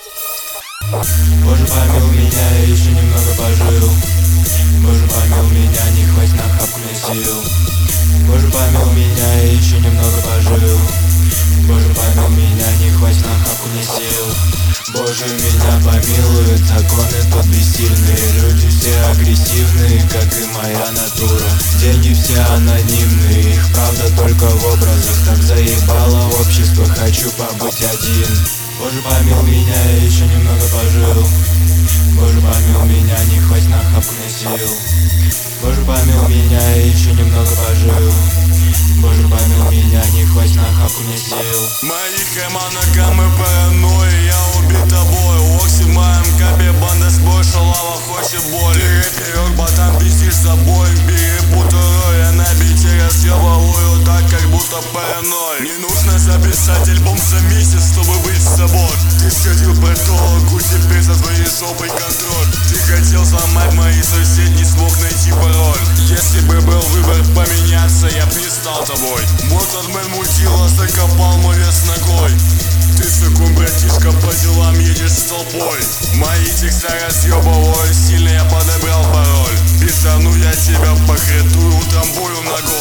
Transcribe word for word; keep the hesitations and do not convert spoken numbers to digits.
Боже, помил меня, я еще немного пожил. Боже, помил меня, не хватит на хапку мне сил. Боже, помил меня, я еще немного пожил. Боже, помил меня, не хватит на хапку мне сил. Боже, меня помилует, законы тут бессильные. Люди все агрессивные, как и моя натура. Деньги все анонимные, их правда только в образах. Так заебало общество, хочу побыть один. Боже, помил меня, я еще немного пожил. Боже, помил меня, не хватит на хапку мне сил. Боже, помил меня, я еще немного пожил. Боже, помил меня, не хватит на хапку мне сил. Моих моногаммы паранойи, я убит тобой. Окси в моем капе, банда с больше лава хочет боли. Ты рэперок, ботан пиздишь за бой. Перепутаю, я на бите разъебываю так, как будто параной. Не нужно записать альбом за месяц, чтобы быть с собой. Ты сходил к патологу, теперь за твоей жопой контроль. Ты хотел сломать мои соседи, не смог найти пароль. Если бы был выбор поменяться, я б не стал тобой. Мотодмен мультила закопал мой вес ногой. Ты цикун, братишка, по делам едешь с толпой. Мои текста разъебываю, сильно я подобрал пароль. Пиздану я тебя по хребту, утрамбую ногой.